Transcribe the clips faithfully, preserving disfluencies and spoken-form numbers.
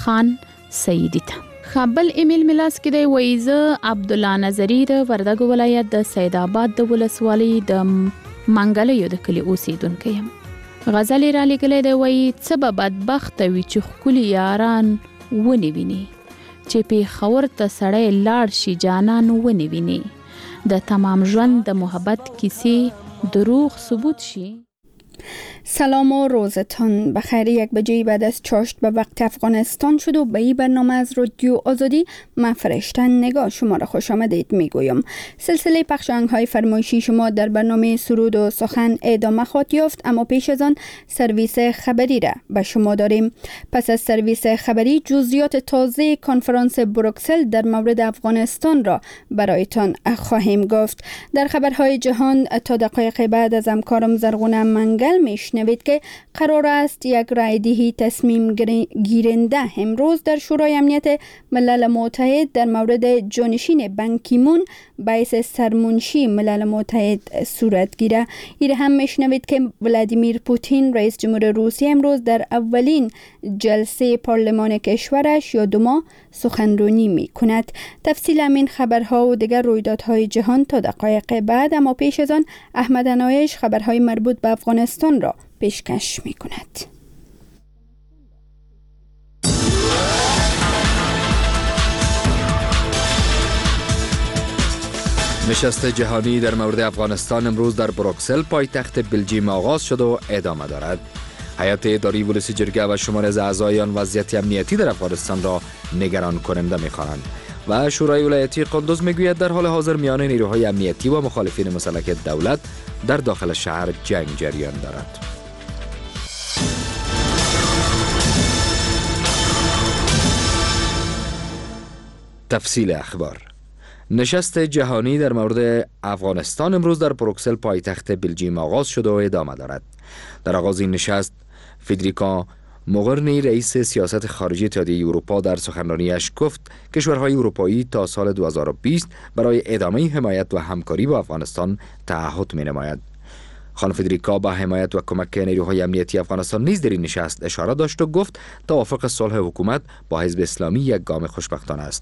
خان سیدی ته. خبل ایمیل ملاس کې دی وایزه عبد الله نظری د وردګ ولایت د سید آباد د ولسوالۍ د منګلیو د کلی اوسیدونکو یم. غزل را لګلې دی وای څه به بدبخت وي چې خولي یاران ونی ویني چې په خور ته سړی لاړ شي جانان ونی ویني د تمام ژوند د محبت کیسې دروغ ثبوت شي. سلام و روزتان بخیر. یک بجه بعد از چاشت به وقت افغانستان شد و به این برنامه از رادیو آزادی من فرشته نگاه شما را خوش آمدید میگویم. سلسله پخش آهنگ‌های فرمایشی شما در برنامه سرود و سخن ادامه خواهد یافت، اما پیش از آن سرویس خبری را به شما داریم. پس از سرویس خبری جزئیات تازه کنفرانس بروکسل در مورد افغانستان را برایتان خواهیم گفت. در خبرهای جهان تا دقایق بعد از همکارم زرغونه منگل میشنوید که قرار است یک رایدهی تصمیم گیرنده امروز در شورای امنیت ملل متحد در مورد جانشین بان کی مون باعث سرمنشی ملل متحد صورت گیره. این هم میشنوید که ولادیمیر پوتین رئیس جمهور روسیه امروز در اولین جلسه پارلمان کشورش یا دوما سخنرانی می کند. تفصیل همین خبرها و دیگر رویدادهای جهان تا دقایق بعد، اما پیش از آن احمد عنایش خبرهای مربوط به افغانستان را پیشکش می کند. نشست جهانی در مورد افغانستان امروز در بروکسل پایتخت بلژیم آغاز شد و ادامه دارد. هیئت اداری ولسی جرگه و شماری از اعضای آن وضعیت امنیتی در افغانستان را نگران کننده می‌خوانند و شورای ولایتی قندوز میگوید در حال حاضر میان نیروهای امنیتی و مخالفین مسلح دولت در داخل شهر جنگ جریان دارد. تفصیل اخبار. نشست جهانی در مورد افغانستان امروز در بروکسل پایتخت بلژیم آغاز شد و ادامه دارد. در آغاز این نشست فدریکا موغرینی رئیس سیاست خارجی اتحادیه اروپا در سخنرانیش گفت کشورهای اروپایی تا سال دو هزار و بیست برای ادامه حمایت و همکاری با افغانستان تعهد می‌نماید. خانم فدریکا با حمایت و کمک نیروهای امنیتی افغانستان نیز در این نشست اشاره داشت و گفت توافق صلح حکومت با حزب اسلامی یک گام خوشبختانه است.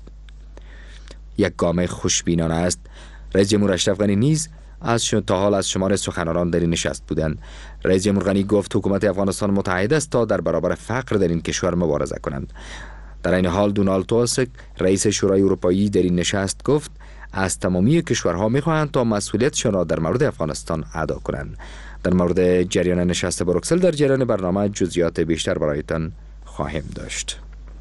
یک گام خوشبینانه است. رئیس جمهور اشرف غنی نیز از تا حال از شمار سخنرانان در این نشست بودند. رئیس جمهور غنی گفت حکومت افغانستان متحد است تا در برابر فقر در این کشور مبارزه کنند. در این حال دونالد توسک رئیس شورای اروپایی در این نشست گفت از تمامی کشورها می‌خواهند تا مسئولیتشان را در مورد افغانستان ادا کنند. در مورد جریان نشست بروکسل در جریان برنامه جزئیات بیشتر برایتان خواهیم داشت.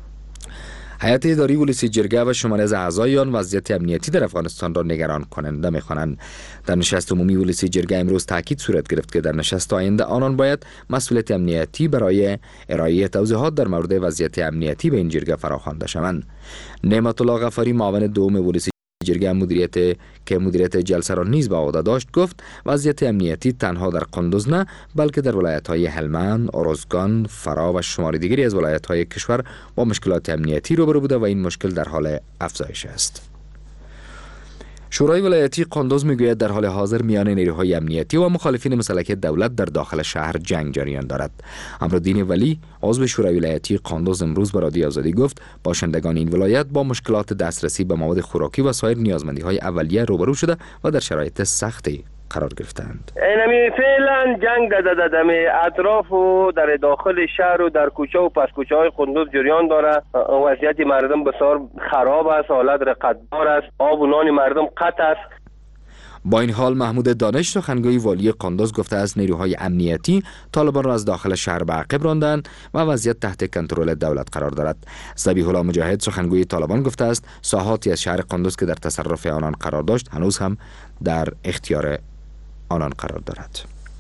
هیئت اداری ولسی جرگه و شماری از اعضای آن وضعیت امنیتی در افغانستان را نگران کننده می‌خوانند. در نشست عمومی ولسی جرگه امروز تاکید صورت گرفت که در نشست آینده آنان باید مسئولیت امنیتی برای ارائه توضیحات در مورد وضعیت امنیتی به این جرگه فراخوانده شوند. نعمت الله غفاری معاون دوم ولسی جرگه مدیریت که مدیریت جلسه را نیز به عهده داشت گفت وضعیت امنیتی تنها در قندوز نه بلکه در ولایت‌های هلمند، اروزگان، فرا و شمار دیگری از ولایت‌های کشور با مشکلات امنیتی روبرو بوده و این مشکل در حال افزایش است. شورای ولایتی قندوز میگوید در حال حاضر میان نیروهای امنیتی و مخالفین مسلح دولت در داخل شهر جنگ جریان دارد. امرالدین ولی عضو شورای ولایتی قندوز امروز به رادیو آزادی گفت باشندگان این ولایت با مشکلات دسترسی به مواد خوراکی و سایر نیازمندی‌های اولیه روبرو شده و در شرایط سختی قرار گرفتند. اینمی فعلا جنگ در دم اطراف و در داخل شهر و در کوچه و پس کوچه های قندوز جریان داره. وضعیت مردم بسیار خراب است، حالت رقتبار است، آب و نان مردم قطع است. با این حال محمود دانش سخنگوی والی قندوز گفته است نیروهای امنیتی طالبان را از داخل شهر به عقب راندند و وضعیت تحت کنترل دولت قرار دارد. ذبیح الله مجاهد سخنگوی طالبان گفته است ساحاتی از شهر قندوز که در تصرف آنان قرار داشت هنوز هم در اختیار آنان قرار دارد.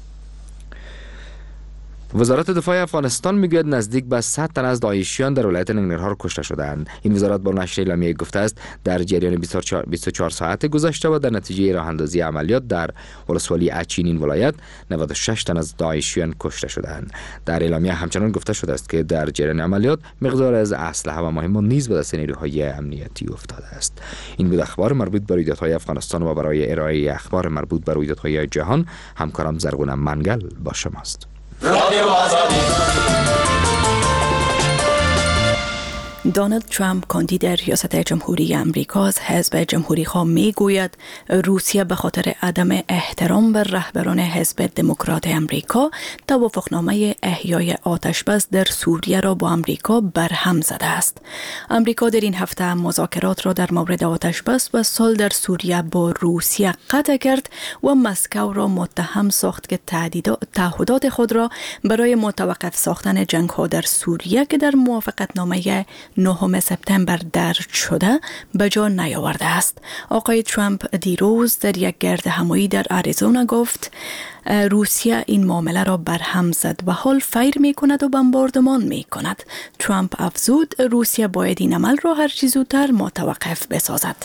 وزارت دفاع افغانستان میگوید نزدیک به صد تن از داعشیان در ولایت ننگرهار کشته شدند. این وزارت با نشر اعلامیه گفته است در جریان بیست و چهار ساعت گذشته و در نتیجه راه اندازی عملیات در ولسوالی اچین این ولایت نود و شش تن از داعشیان کشته شدند. در اعلامیه همچنان گفته شده است که در جریان عملیات مقدار از اسلحه و مهمان نیز به دست نیروهای امنیتی افتاده است. این بود اخبار مربوط به رویدادهای افغانستان و برای ارائه اخبار مربوط به رویدادهای جهان همکارم زرغونه منگل با شماست. دونالد ترامپ کاندید ریاست جمهوری امریکا از حزب جمهوری‌خواه میگوید روسیه به خاطر عدم احترام به رهبران حزب دموکرات امریکا توافقنامه احیای آتشبس در سوریه را با امریکا برهم زده است. امریکا در این هفته مذاکرات را در مورد آتشبس و صلح در سوریه با روسیه قطع کرد و مسکو را متهم ساخت که تعهدات خود را برای متوقف ساختن جنگ‌ها در سوریه که در موافقتنامه نهم سپتامبر درج شده به جا نیاورده است. آقای ترامپ دیروز در یک گرد همایی در آریزونا گفت روسیه این معامله را برهم زد و حال فیر می کند و بمباردمان می کند. ترامپ افزود روسیه باید این عمل را هر چه زودتر متوقف بسازد.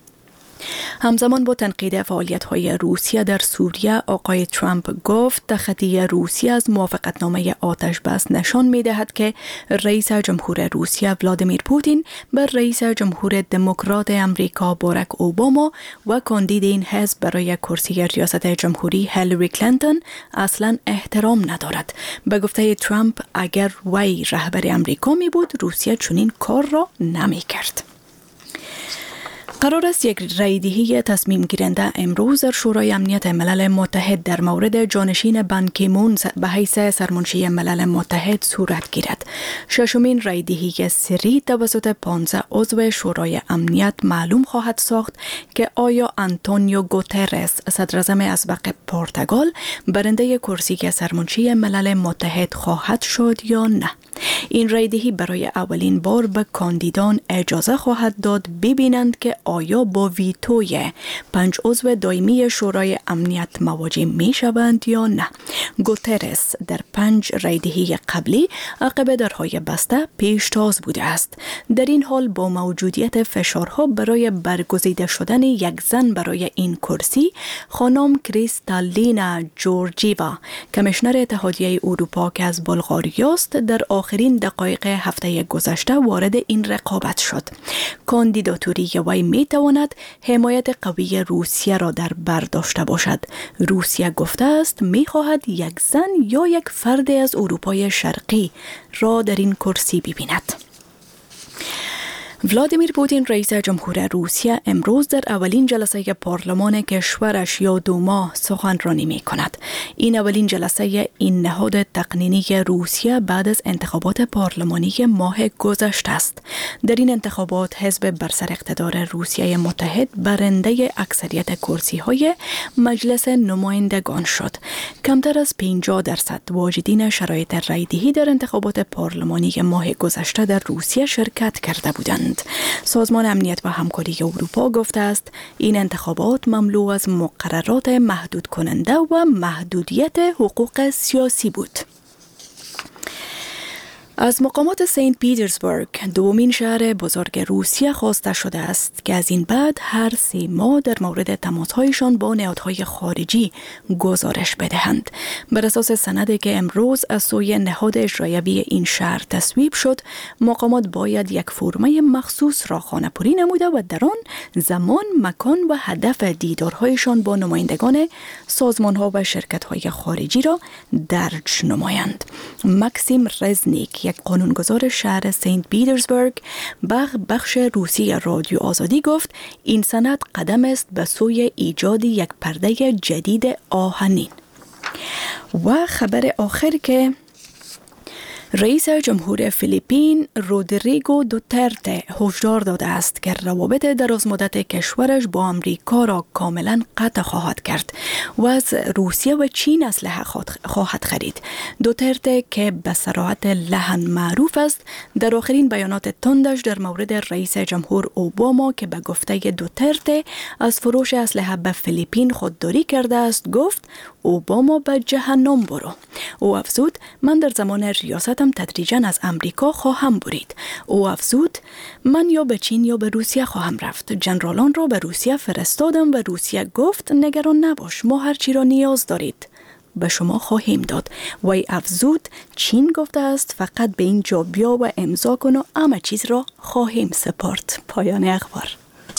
همزمان با تنقید فعالیت‌های روسیه در سوریه، آقای ترامپ گفت تخطی روسیه از موافقتنامه آتشبس نشان می‌دهد که رئیس جمهور روسیه ولادیمیر پوتین بر رئیس جمهور دموکرات امریکا باراک اوباما و کاندید این حزب برای کرسی ریاست جمهوری هیلاری کلینتون اصلاً احترام ندارد. به گفته ترامپ اگر وی رهبر امریکا می بود روسیه چنین کار را نمی‌کرد. قرار است یک رأی‌دهی تصمیم گیرنده امروز در شورای امنیت ملل متحد در مورد جانشین بان کی مون به حیث سرمنشی ملل متحد صورت گیرد. ششمین رأی‌دهی سری توسط پانزده عضو شورای امنیت معلوم خواهد ساخت که آیا آنتونیو گوترس صدراعظم اسبق پرتغال برنده کرسی سرمنشی ملل متحد خواهد شد یا نه. این رأی‌دهی برای اولین بار به کاندیدان اجازه خواهد داد ببینند که آیا با ویتوی پنج عضو دائمی شورای امنیت مواجه می شوند یا نه. گوترس در پنج رأی‌دهی قبلی عقب درهای بسته پیشتاز بوده است. در این حال با موجودیت فشارها برای برگزیده شدن یک زن برای این کرسی، خانم کریستالینا جورجیوا کمیشنر اتحادیه اروپا که از بلغاریا است در آخرین دقایق هفته گذشته وارد این رقابت شد. کاندیداتوری وی می تواند حمایت قوی روسیه را در بر داشته باشد. روسیه گفته است می خواهد یک زن یا یک فرد از اروپای شرقی را در این کرسی ببیند. ولادیمیر پوتین رئیس جمهور روسیه امروز در اولین جلسه پارلمان کشورش یا دوما سخنرانی می کند. این اولین جلسه این نهاد تقنینی روسیه بعد از انتخابات پارلمانی ماه گذشته است. در این انتخابات حزب بر سر اقتدار روسیه متحد برنده اکثریت کرسی های مجلس نمایندگان شد. کمتر از پنجاه درصد واجدین شرایط رأی‌دهی در انتخابات پارلمانی ماه گذشته در روسیه شرکت کرده بودند. سازمان امنیت و همکاری اروپا گفته است این انتخابات مملو از مقررات محدود کننده و محدودیت حقوق سیاسی بود. از مقامات سنت پیترزبورگ دومین شهر بزرگ روسیه خواسته شده است که از این بعد هر سه ماه در مورد تماس‌هایشان با نهادهای خارجی گزارش بدهند. بر اساس سندی که امروز از سوی نهاد اجرایی این شهر تصویب شد، مقامات باید یک فرمه مخصوص را خانه‌پوری نموده و در آن زمان، مکان و هدف دیدارهایشان با نمایندگان سازمان‌ها و شرکت‌های خارجی را درج نمایند. ماکسیم رزنیک، یک قانونگذار شهر سنت پیترزبورگ، به بخش روسی رادیو آزادی گفت این سند قدم است به سوی ایجاد یک پرده جدید آهنین. و خبر آخر که رئیس جمهور فیلیپین رودریگو دوترته هشدار داده است که روابط درازمدت کشورش با آمریکا را کاملا قطع خواهد کرد و از روسیه و چین اسلحه خواهد خرید. دوترته که به صراحت لحن معروف است، در آخرین بیانات تندش در مورد رئیس جمهور اوباما که به گفته دوترته از فروش اسلحه به فیلیپین خودداری کرده است گفت اوباما به جهنم برو. او افزود من در زمان ریاستم تدریجاً از امریکا خواهم برید. او افزود من یا به چین یا به روسیه خواهم رفت. جنرالان را به روسیه فرستادم و روسیه گفت نگران نباش، ما هر چی را نیاز دارید به شما خواهیم داد. و افزود چین گفته است فقط به این جا بیا و امضا کن و همه چیز را خواهیم سپارد. پایان اخبار.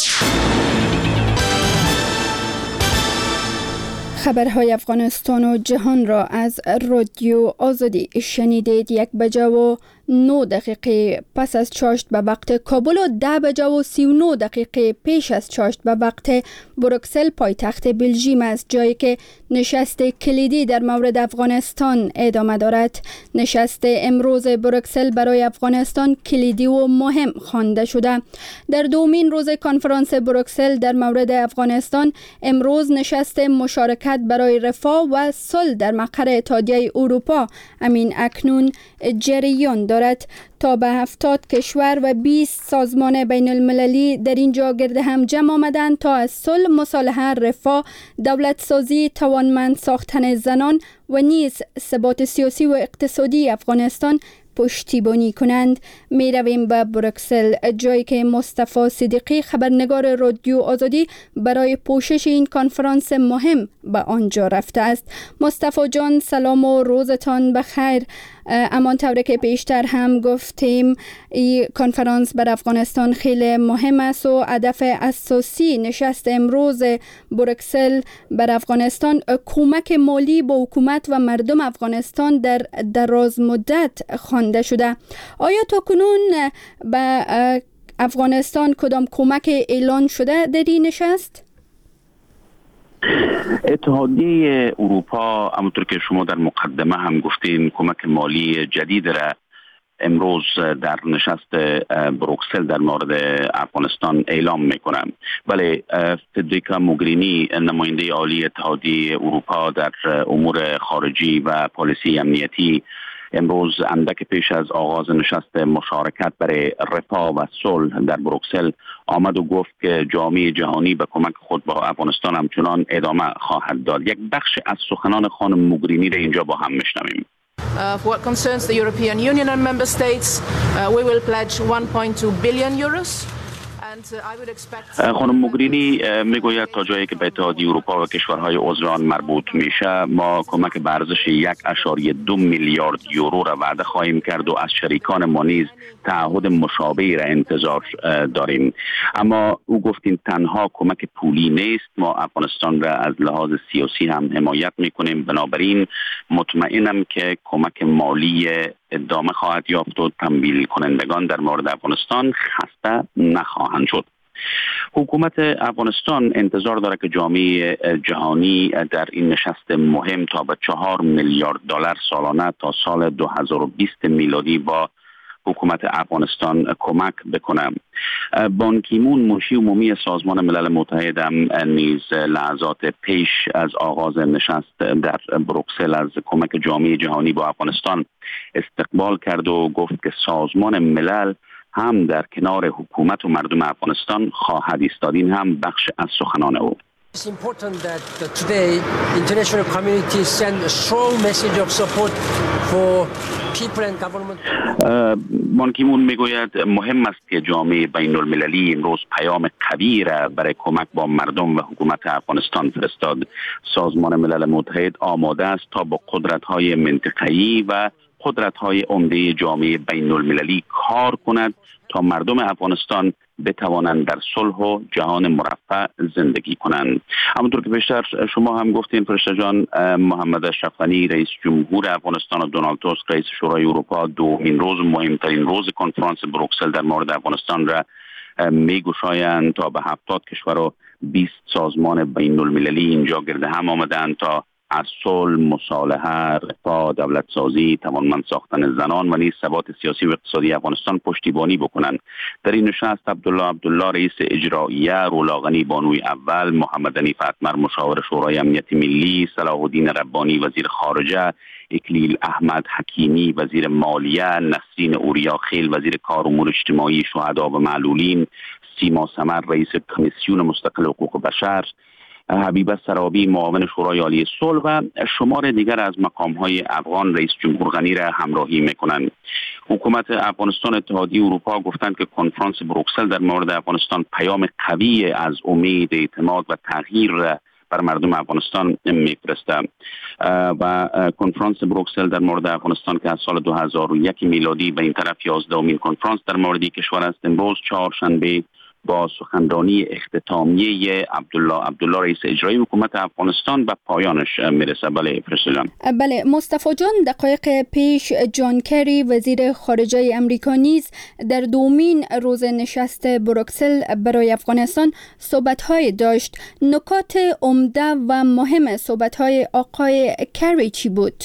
خبرهای افغانستان و جهان را از رادیو آزادی شنیدید. یک بجه و نه دقیقه پس از چاشت به وقت کابل و ده بجه و سی و نه دقیقه پیش از چاشت به وقت بروکسل پایتخت بلژیم است، جایی که نشست کلیدی در مورد افغانستان ادامه دارد. نشست امروز بروکسل برای افغانستان کلیدی و مهم خوانده شده. در دومین روز کنفرانس بروکسل در مورد افغانستان امروز نشست مشارکت برای رفاه و صلح در مقر اتحادیه اروپا امین اکنون جریان دارد. تا به هفتاد کشور و بیست سازمان بین المللی در اینجا گرد هم جمع آمدند تا از صلح، مصالحه، رفاه، دولت سازی، توانمند ساختن زنان و نیز ثبات سیاسی و اقتصادی افغانستان پشتیبانی کنند. می رویم به بروکسل، جایی که مصطفی صدیقی خبرنگار رادیو آزادی برای پوشش این کنفرانس مهم به آنجا رفته است. مصطفی جان سلام و روزتان بخیر. امان طوری که پیشتر هم گفتیم این کنفرانس بر افغانستان خیلی مهم است و هدف اساسی نشست امروز بروکسل بر افغانستان کمک مالی به حکومت و مردم افغانستان در دراز مدت خوانده شده. آیا تا کنون به افغانستان کدام کمک اعلان شده در این نشست؟ اتحادیه اروپا همونطور که شما در مقدمه هم گفتین کمک مالی جدید را امروز در نشست بروکسل در مورد افغانستان اعلام میکنم. ولی فدریکا موگرینی نماینده عالی اتحادیه اروپا در امور خارجی و پالیسی امنیتی امروز اندک پیش از آغاز نشست مشارکت برای رفاه و صلح در بروکسل آمد و گفت که جامعه جهانی به کمک خود با افغانستان همچنان ادامه خواهد داد. یک بخش از سخنان خانم موگرینی را اینجا با هم میشنویم. Uh, for what concerns the European Union and member states, uh, we will pledge one point two billion euros. خانم موگرینی میگوید تا جایی که به اتحادیه اروپا و کشورهای عضو آن مربوط میشه ما کمک به ارزش یک اشاریه دو میلیارد یورو را وعده خواهیم کرد و از شریکان ما نیز تعهد مشابهی را انتظار داریم. اما او گفت این تنها کمک پولی نیست، ما افغانستان را از لحاظ سیاسی هم حمایت میکنیم، بنابراین مطمئنم که کمک مالی ادامه خواهد یافت و تمویل کنندگان در مورد افغانستان خسته نخواهند شد. حکومت افغانستان انتظار دارد که جامعه جهانی در این نشست مهم تا به چهار میلیارد دلار سالانه تا سال دو هزار و بیست میلادی با حکومت افغانستان کمک بکنم. بان کی مون منشی عمومی سازمان ملل متحد هم نیز لحظات پیش از آغاز نشست در بروکسل از کمک جامعه جهانی با افغانستان استقبال کرد و گفت که سازمان ملل هم در کنار حکومت و مردم افغانستان خواهد ایستاد. این هم بخش از سخنان او. It's important that today international community send a strong message of support for people and government. بان کی مون میگوید مهم است که جامعه بین المللی امروز پیام قوی را برای کمک با مردم و حکومت افغانستان فرستاد. سازمان ملل متحد آماده است تا با قدرت‌های منطقه‌ای و قدرت‌های عمده جامعه بین المللی کار کند تا مردم افغانستان بتوانند در صلح و جهان مرفه زندگی کنند. همونطور که بیشتر شما هم گفتین فرشته جان، محمد اشرف غنی رئیس جمهور افغانستان و دونالد توسک رئیس شورای اروپا دومین روز مهمترین روز کنفرانس بروکسل در مورد افغانستان را میگشایند تا به هفتاد کشور و بیست سازمان بین المللی اینجا گرد هم آمدند تا از صلح، مصالحه، رفاه، دولت سازی، توانمند ساختن زنان و نیز ثبات سیاسی و اقتصادی افغانستان پشتیبانی بکنند. در این نشست عبدالله عبدالله رئیس اجراییه، رولا غنی بانوی اول، محمد حنیف اتمر مشاور شورای امنیت ملی، صلاح الدین ربانی وزیر خارجه، اکلیل احمد حکیمی وزیر مالیه، نسرین اوریا خیل وزیر کار امور اجتماعی شهدا و معلولین، سیما سمر رئیس کمیسیون مستقل حقوق بشر، حبیبه سرابی معاون شورای عالی صلح و شمار دیگر از مقام‌های افغان رئیس جمهور غنی را همراهی می‌کنند. حکومت افغانستان اتحادیه اروپا گفتند که کنفرانس بروکسل در مورد افغانستان پیام قوی از امید، اعتماد و تغییر را بر مردم افغانستان میفرسته و کنفرانس بروکسل در مورد افغانستان که از سال دو هزار و یک میلادی به این طرف یازدهمین کنفرانس در مورد کشور است، امروز چهارشنبه با سخنرانی اختتامیه عبدالله عبدالله رئیس اجرایی حکومت افغانستان به پایانش میرسه. بله پرسیدم. بله مصطفی جان، دقایق پیش جان کری وزیر خارجه امریکا نیز در دومین روز نشست بروکسل برای افغانستان صحبت‌های داشت. نکات عمده و مهم صحبت‌های آقای کری چی بود؟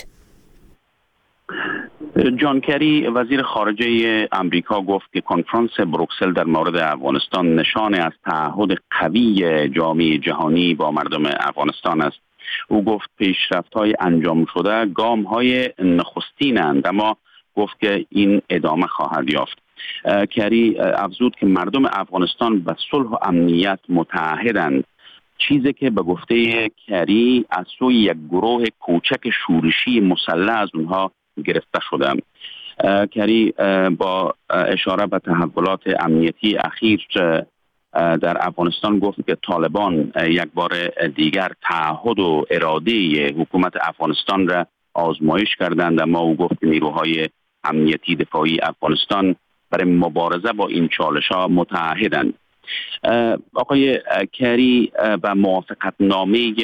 جان کری وزیر خارجه امریکا گفت که کنفرانس بروکسل در مورد افغانستان نشانه از تعهد قوی جامعه جهانی با مردم افغانستان است. او گفت پیشرفت‌های انجام شده گام‌های نخستینند، اما گفت که این ادامه خواهد یافت. کری افزود که مردم افغانستان به صلح و امنیت متعهدند، چیزی که به گفته کری از سوی یک گروه کوچک شورشی مسلح از اونها گرفته شده. کری با اشاره به تحولات امنیتی اخیر در افغانستان گفت که طالبان یک بار دیگر تعهد و اراده حکومت افغانستان را آزمایش کردند، اما او گفت که نیروهای امنیتی دفاعی افغانستان برای مبارزه با این چالش‌ها متعهدند. آقای کری به موافقت نامه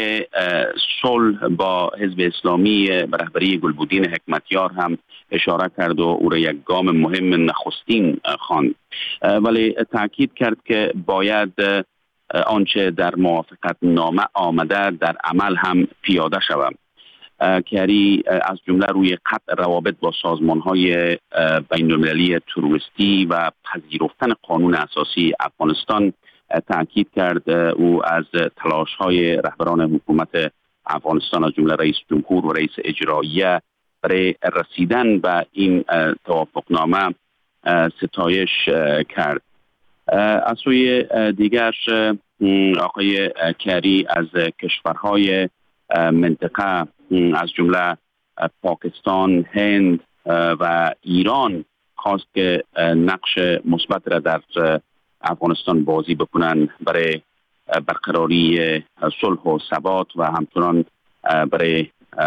صلح با حزب اسلامی به رهبری گلبدین حکمتیار هم اشاره کرد و او را یک گام مهم نخستین خواند، ولی تاکید کرد که باید آنچه در موافقت نامه آمده در عمل هم پیاده شود. کری از جمله روی قطع روابط با سازمان‌های بین‌المللی تروریستی و پذیرفتن قانون اساسی افغانستان تاکید کرد. او از تلاش‌های رهبران حکومت افغانستان از جمله رئیس جمهور و رئیس اجراییه برای رسیدن به این توافقنامه ستایش کرد. از سوی دیگر آقای کری از کشورهای منطقه از جمله پاکستان، هند و ایران خواست که نقش مثبت را در افغانستان بازی بکنند برای برقراری صلح و ثبات و همچنان برای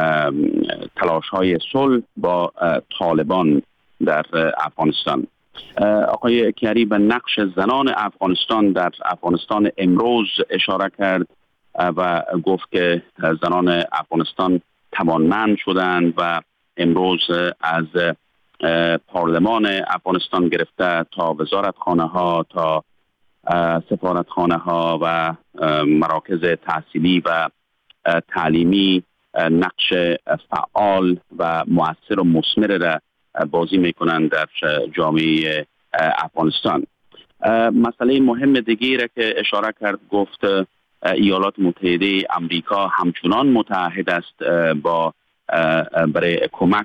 تلاش‌های صلح با طالبان در افغانستان. آقای کری به نقش زنان افغانستان در افغانستان امروز اشاره کرد و گفت که زنان افغانستان توانمند شدند و امروز از پارلمان افغانستان گرفته تا وزارتخانه ها تا سفارتخانه ها و مراکز تحصیلی و تعلیمی نقش فعال و مؤثر و مثمر را بازی میکنند در جامعه افغانستان. مسئله مهم دیگری را که اشاره کرد گفت ایالات متحده امریکا همچنان متعهد است با برای کمک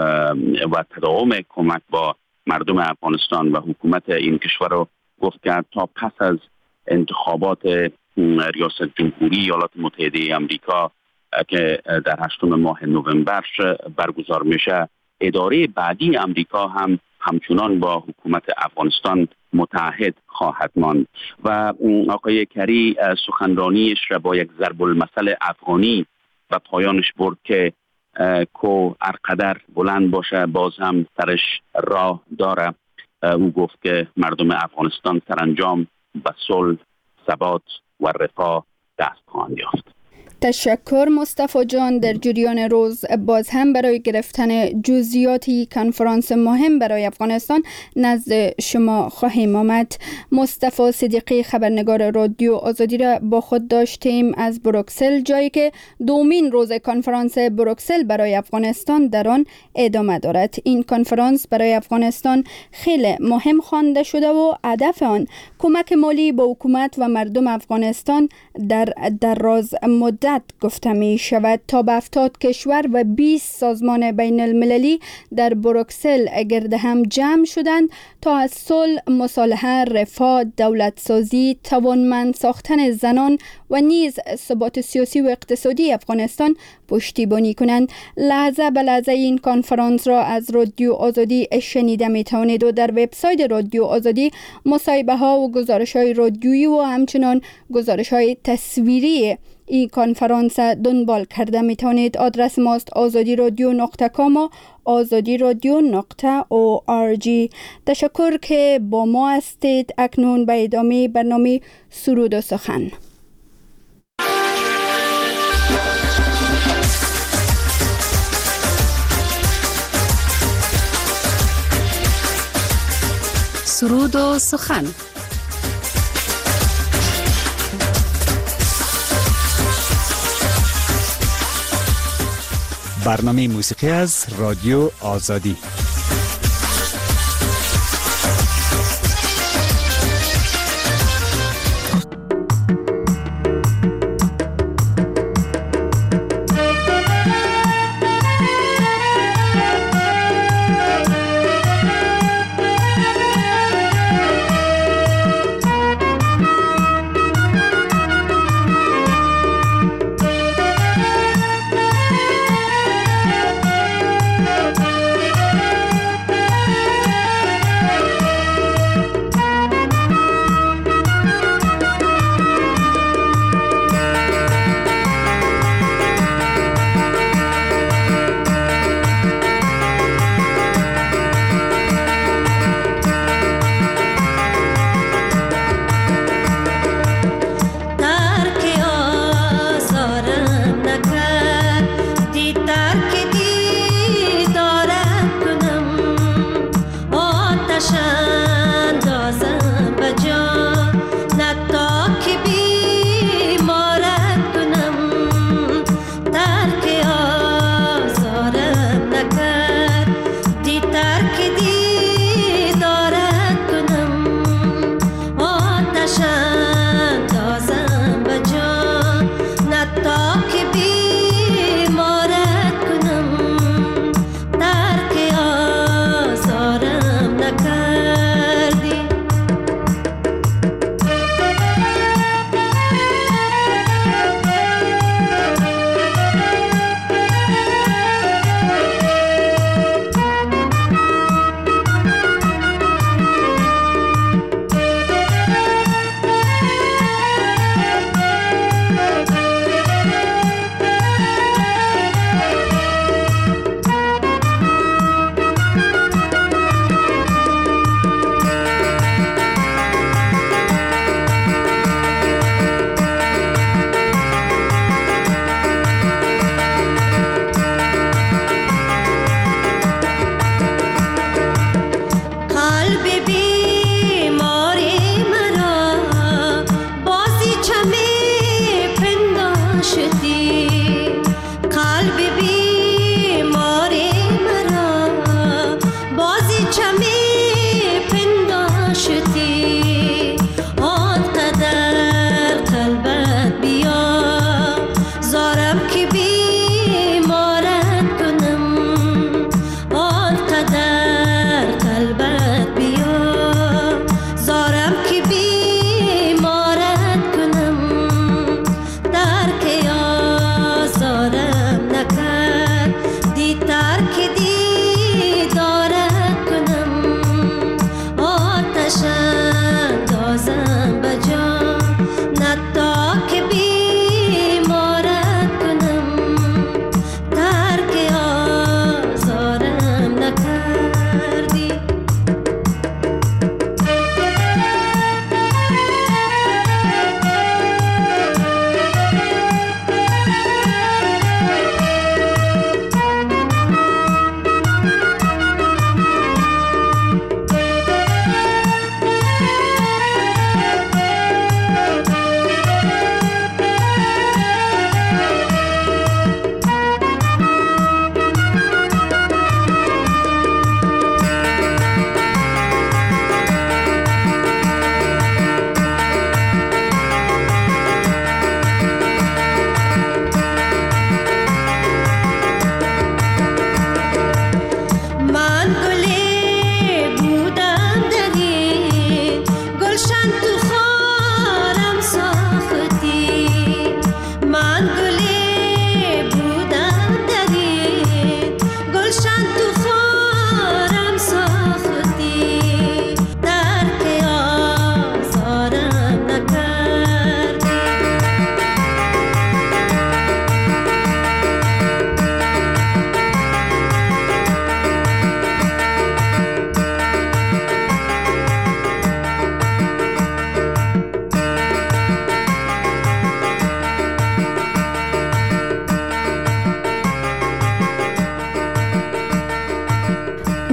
و تداوم کمک با مردم افغانستان و حکومت این کشور رو گفت که تا پس از انتخابات ریاست جمهوری ایالات متحده امریکا که در هشتم ماه نوامبر برگزار میشه، اداره بعدی امریکا هم همچنان با حکومت افغانستان متحد خواهد ماند. و آقای کری سخنرانیش را با یک ضرب المثل افغانی و پایانش برد که کو ارقدر بلند باشه باز هم سرش راه داره. او گفت که مردم افغانستان سرانجام به صلح، ثبات و رفاه دست خواهند یافت. تشکر مصطفی جان. در جریان روز باز هم برای گرفتن جزئیاتی کنفرانس مهم برای افغانستان نزد شما خواهیم آمد. مصطفی صدیقی خبرنگار رادیو آزادی را با خود داشتیم از بروکسل، جایی که دومین روز کنفرانس بروکسل برای افغانستان در آن ادامه دارد. این کنفرانس برای افغانستان خیلی مهم خوانده شده و هدف آن کمک مالی به حکومت و مردم افغانستان در دراز مدت گفته می شود. تا به هفتاد کشور و بیست سازمان بین المللی در بروکسل گرد هم جمع شدند تا از صلح، مصالحه، رفاه، دولت سازی، توانمند ساختن زنان و نیز ثبات سیاسی و اقتصادی افغانستان پشتیبانی کنند. لحظه به لحظه این کنفرانس را از رادیو آزادی شنیده می توانید و در وبسایت رادیو آزادی مصاحبه ها و گزارش های رادیویی و همچنان گزارش های تصویری این کنفرانس دنبال کرده می توانید. آدرس ماست آزادی رادیو نقطه کام و آزادی رادیو نقطه او آر جی. تشکر که با ما هستید. اکنون به ادامه برنامه سرود و سخن. سرود و سخن. برنامه موسیقی از رادیو آزادی.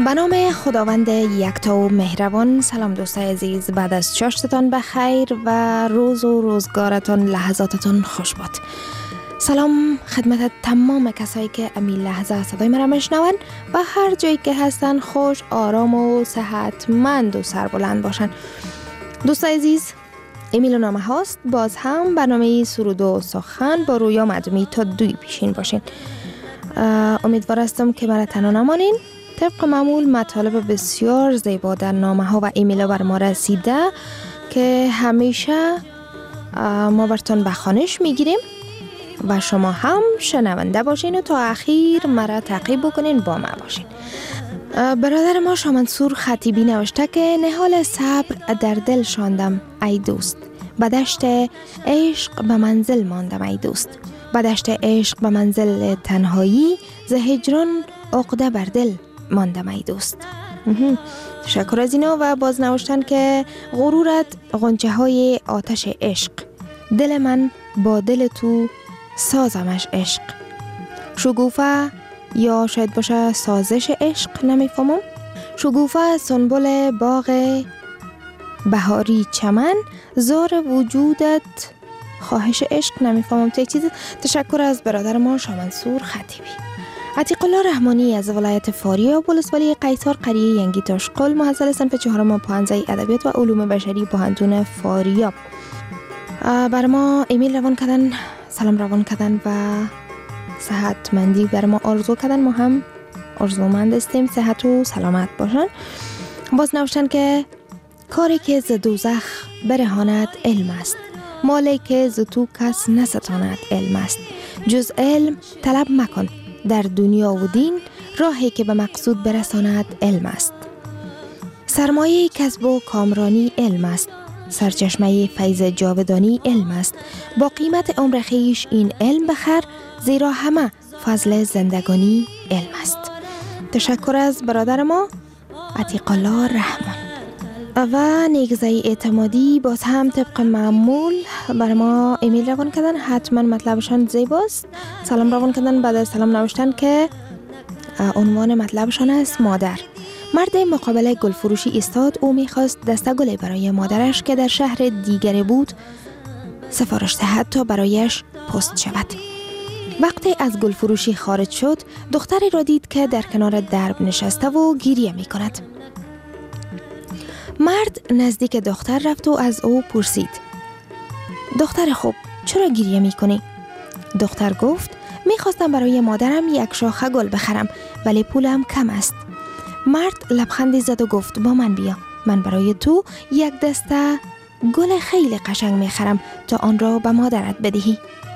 به نام خداوند یکتا و مهربان. سلام دوستای عزیز، بعد از چاشتتان بخیر و روز و روزگارتان لحظاتتان خوش باد. سلام خدمت تمام کسایی که امی لحظه صدای مرا میشنون و هر جایی که هستن خوش، آرام و صحتمند و سربلند باشن. دوستای عزیز، امیل نامه هاست. باز هم برنامه سرود و سخن با رویا مدومی تا دوی پیشین باشین. امیدوار هستم که مرا تنها نمانین. طبق معمول مطالب بسیار زیبا در نامه ها و ایمیل ها بر ما رسیده که همیشه ما براتون به خوانش میگیریم و شما هم شنونده باشین و تا اخیر مرا تعقیب بکنین، با ما باشین. برادر ما شامنصور خطیبی نوشته که نهال صبر در دل شاندم ای دوست، به دشت عشق به منزل ماندم ای دوست، به دشت عشق به منزل تنهایی، ز هجران عقده بر دل ماندم ای دوست. تشکر از اینا و باز نوشتن که غرورت غنچه های آتش عشق، دل من با دل تو سازمش عشق، شگوفه یا شاید باشه سازش عشق، نمیفهمم. شگوفه سنبل باغ بهاری چمن، زار وجودت خواهش عشق، نمیفهمم تو چیز. تشکر از برادر ما شامنصور خطیبی. عتیق الله رحمانی از ولایت فاریاب، ولسوالی قیصر، قریه ینگی تاشقل، محصل صنف چهارم پانزده ادبیات و علوم بشری، پوهنتون فاریاب، بر ما ایمیل روان کردن، سلام روان کردن و صحتمندی بر ما آرزو کردن. ما هم آرزومند هستیم صحت و سلامت باشن. باز نوشتن که کاری که ز دوزخ برهاند علم است، مالی که ز تو کس نستاند علم است، جز علم طلب مکن در دنیا و دین، راهی که به مقصود برساند علم است. سرمایه کسب و کامرانی علم است، سرچشمه فیض جاودانی علم است، با قیمت عمر خویش این علم بخر، زیرا همه فضل زندگانی علم است. تشکر از برادر ما عتیق الله رحمان. و نیگزه اعتمادی باز هم طبق معمول بر ما ایمیل روان کردن، حتما مطلبشان زیباست. سلام روان کردن، بعد از سلام نوشتن که عنوان مطلبشان است مادر. مرد مقابل گل فروشی ایستاد، او میخواست دسته گلی برای مادرش که در شهر دیگری بود سفارش دهد تا برایش پست شود. وقتی از گل فروشی خارج شد، دختری را دید که در کنار درب نشسته و گریه می کند. مرد نزدیک دختر رفت و از او پرسید: دختر خوب، چرا گریه می کنی؟ دختر گفت: می خواستم برای مادرم یک شاخه گل بخرم ولی پولم کم است. مرد لبخندی زد و گفت: با من بیا، من برای تو یک دسته گل خیلی قشنگ می خرم تا آن را به مادرت بدهی.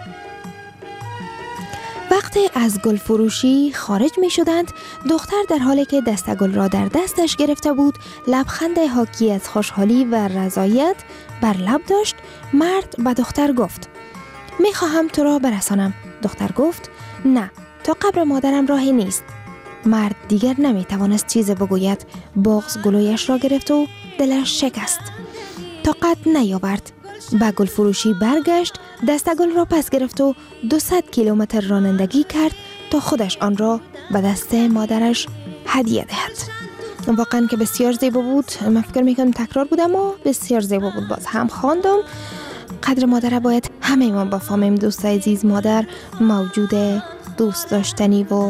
وقتی از گل فروشی خارج می شدند، دختر در حالی که دسته گل را در دستش گرفته بود، لبخند حاکی از خوشحالی و رضایت بر لب داشت. مرد به دختر گفت: می خواهم تو را برسانم. دختر گفت: نه، تا قبر مادرم راهی نیست. مرد دیگر نمی توانست چیز بگوید. بغض گلویش را گرفت و دلش شکست. طاقت نیاورد. به گل فروشی برگشت، دسته گل را پس گرفت و دویست کیلومتر رانندگی کرد تا خودش آن را به دست مادرش هدیه دهد. واقعا که بسیار زیبا بود. من فکر میکنم تکرار بود اما بسیار زیبا بود. باز هم خواندم. قدر مادر باید همه ما بفهمیم دوستای عزیز. مادر موجود دوست داشتنی و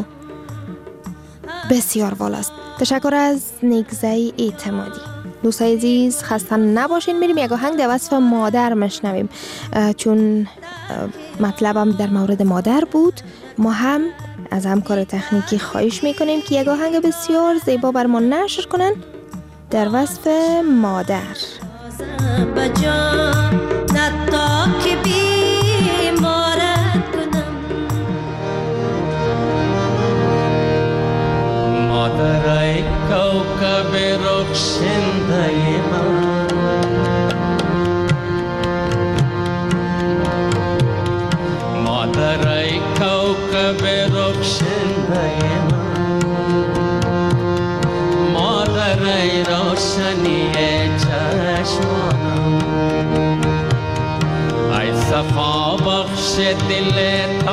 بسیار بالاست. تشکر از نیگزه اعتمادی. دوستای عزیز خسته نباشین. میریم یک آهنگ در وصف مادر مشنویم، چون مطلبم در مورد مادر بود. ما هم از همکار تکنیکی خواهش میکنیم که یک آهنگ بسیار زیبا بر ما نشر کنن در وصف مادر. مادرای کوكب رخشنده من، مادرای کوكب رخشنده من، مادرای روشنی چشمانم، ای صفا بخش دل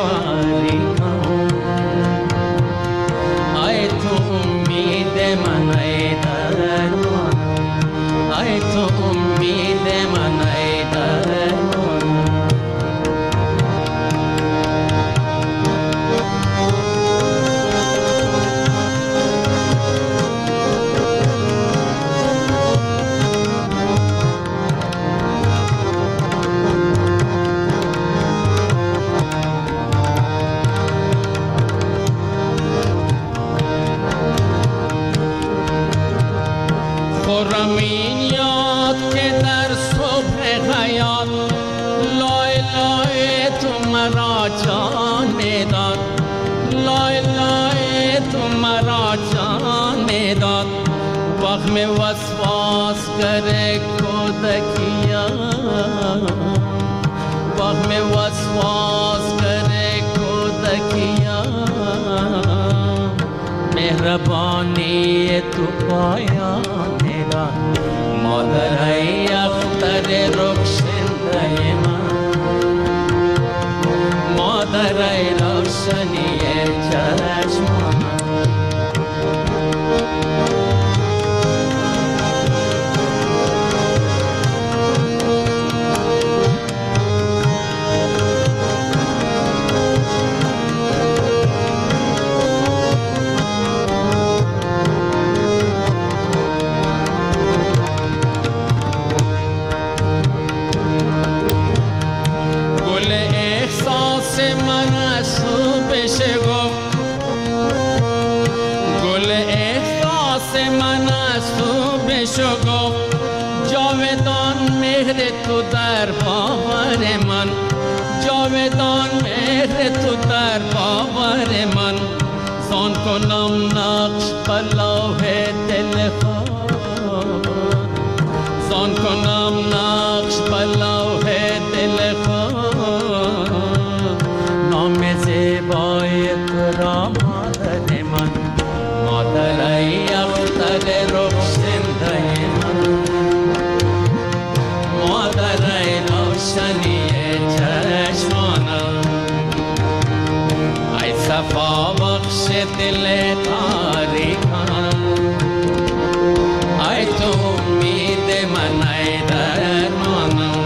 تاریکم، ای تو امید من در صبح حیات لای لای تو مرا جان میداد لای لای تو مرا جان میداد وقت میں وسواس کرے کودکیا وقت میں وسواس کرے کودکیا مہربانی تو پایا میرا مادر ای اختر رخشنده من مادر ای روشنی چشمان جاودان مهر تو در باور من جاودان مهر تو در باور من زان کنم نقش بلوح دل خود زان کنم نقش بلوح دل خود نام زیبای تو را مادر من مادر ای اختر رخشنده من مادر ای روشنی چشمانم ای صفا بخش دل تاریکم ای تو امید من ای درمانم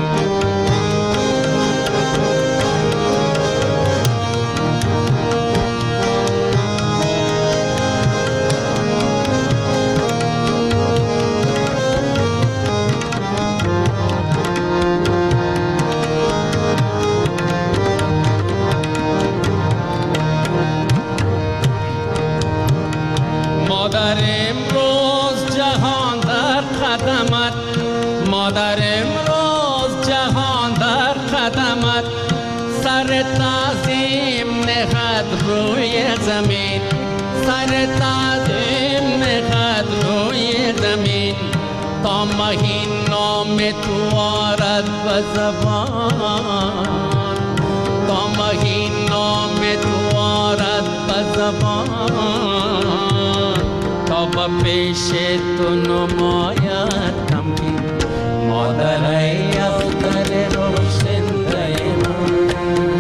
مادر امروز جهان در قدمت مادر امروز جهان در قدمت سر تعظیم نهد روی زمین سر تعظیم نهد روی زمین تا مهین نام تو آرد به زبان تا مهین نام تو آرد به زبان تا با پیش تو نماید تمکین مادر ای اختر روشنده من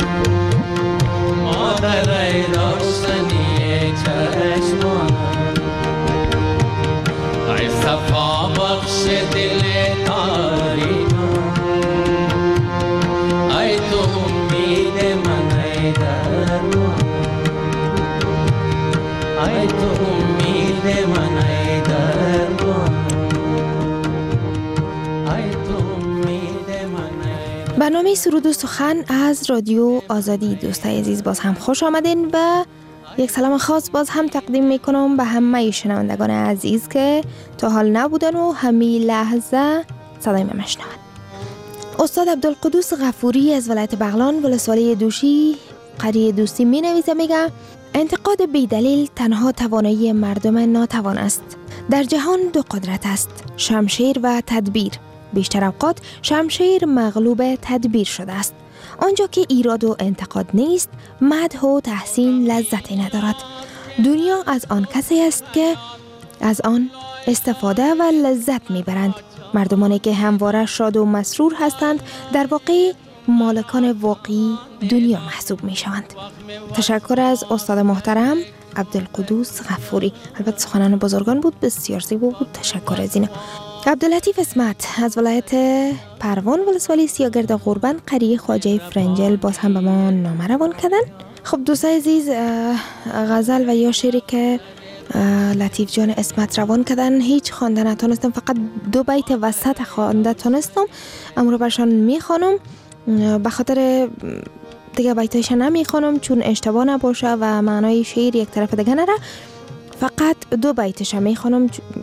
مادر ای روشنی چشمان ای صفا بخش دل تاریکم ای تو امید من ای درمان ای تو امید من ای درمان ای تو امید من ای برنامه سرود و سخن از رادیو آزادی. دوستای عزیز باز هم خوش آمدین و یک سلام خاص باز هم تقدیم میکنم به همه شنوندگان عزیز که تا حال نبودن و همین لحظه صدای من میشنون. استاد عبدالقدوس غفوری از ولایت بغلان ولسوالی دوشی قریه دوستی می نویسه، میگه انتقاد بی‌دلیل تنها توانایی مردم ناتوان است. در جهان دو قدرت است، شمشیر و تدبیر. بیشتر اوقات شمشیر مغلوب تدبیر شده است. آنجا که ایراد و انتقاد نیست، مدح و تحسین لذتی ندارد. دنیا از آن کسی است که از آن استفاده و لذت میبرند. مردمانی که همواره شاد و مسرور هستند در واقع مالکان واقعی دنیا محسوب می شوند. تشکر از استاد محترم عبدالقدوس غفوری. البته سخنان بزرگان بود، بسیار زیبا بود. تشکر از اینا. عبداللطیف اسمت از ولایت پروان ولسوالی سیاگرد قربان قریه خواجه فرنجل باز هم به ما نامه روان کردن. خب دوستای عزیز، غزل و یا شعری که لطیف جان اسمت روان کردن هیچ خوانده نتونستم، فقط دو بیت وسط خوانده تونستم. امروز برشان میخوانم، به خاطر دیگه بیتایش نمیخوانم چون اشتباه نباشه و معنای شعر یک طرف دیگه نره. فقط دو بیتش میخوانم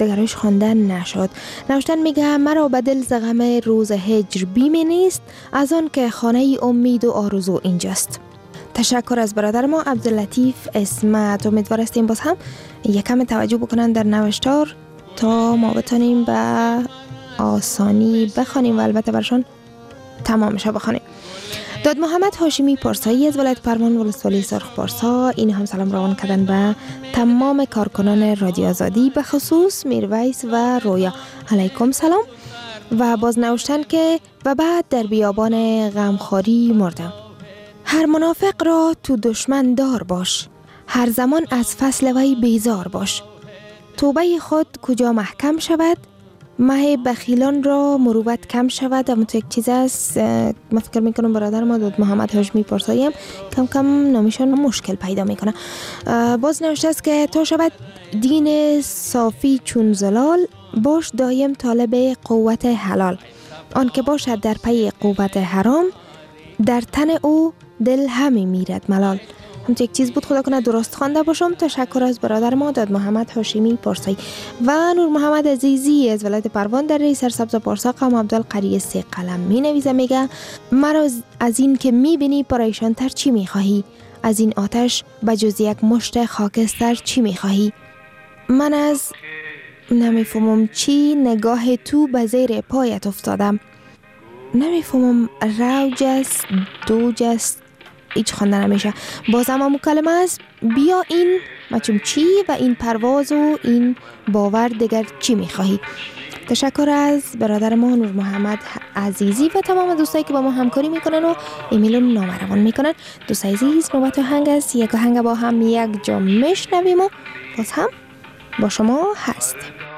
دگرش خوانده نشد. نوشتن میگه مرا به دل ز غم روز هجر بیمی نیست، از آن که خانه امید و آرزو اینجاست. تشکر از برادر ما عبداللطیف اسمت. امیدوار هستیم باز هم یکم توجه بکنن در نوشتار تا ما بتونیم به آسانی بخوانیم و البته برشان تمامش بخوانیم. داد محمد هاشمی پارسایی از ولایت پروان ولسوالی سرخ پارسا این هم سلام روان کردن به تمام کارکنان رادیو آزادی، به خصوص میرویس و رویا. علیکم سلام. و باز نوشتن که و بعد در بیابان غمخواری مردم. هر منافق را تو دشمن دار باش، هر زمان از فصل وی بیزار باش. توبه خود کجا محکم شود، مه بخیلان را مروت کم شود. اما تو یک چیز است، من فکر میکنم برادر ما داد محمد هاشمی پارسایی هم کم کم نامیشان مشکل پیدا میکنه. باز نوشته است که تا شود دین صافی چون زلال، باش دایم طالب قوت حلال. آن که باشد در پی قوت حرام، در تن او دل همی میرد ملال. هم یک چیز بود، خدا کنه درست خوانده باشم. تشکر از برادر ما داد محمد هاشمی پارسایی. و نور محمد عزیزی از ولایت پروان در ری سرسبز پارسا قام عبدالقری سه قلم می نویزه، میگه مرا از این که می بینی پریشان تر چی می خواهی، از این آتش بجز یک مشت خاکستر چی می خواهی. من از نمیفهمم چی نگاه تو به زیر پایت افتادم، نمیفهمم روج است دوج است هیچ خوانده نمیشه. بازم هم کلمه است بیا این مچم چی و این پرواز و این باور دیگر چی میخواهی. تشکر از برادر ما نور محمد عزیزی و تمام دوستایی که با ما همکاری میکنن و ایمیل نامروان میکنن. دوست عزیز نوبت آهنگ است، یک آهنگ با هم یک جا میشنویم و باز هم با شما هست.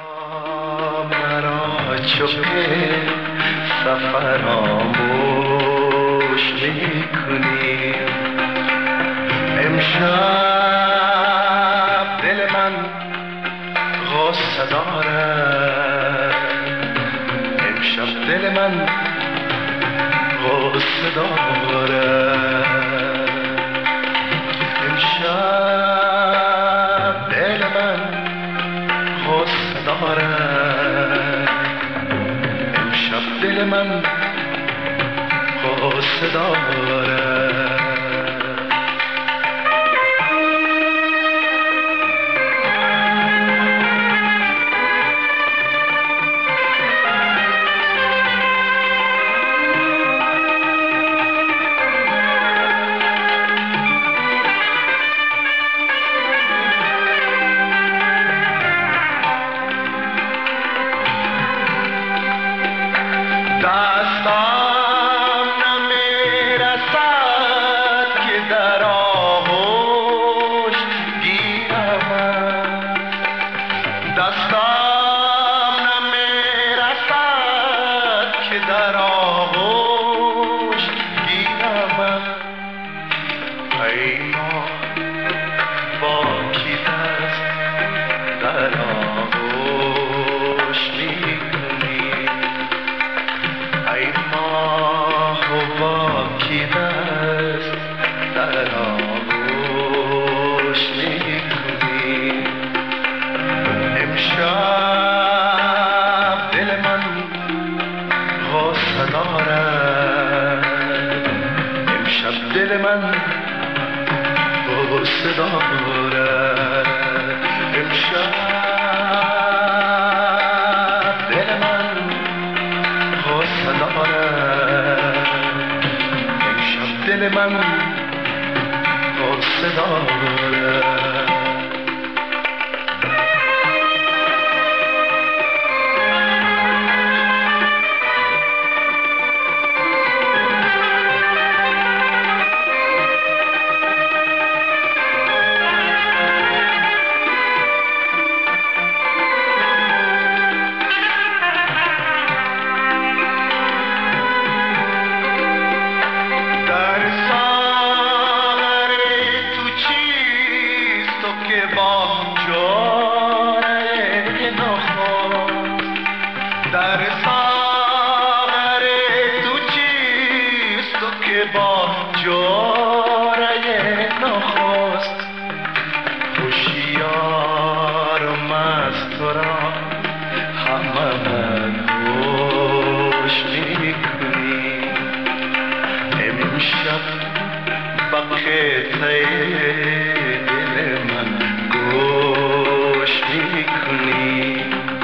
فراموش میکنی امشب دل من غصه دارد، امشب دل من غصه دارد، امشب دل من غصه دارد، امشب دل من غصه دارد. هوشیار و مست تو را گوش میکنی امشب با قطعه دل من گوش میکنی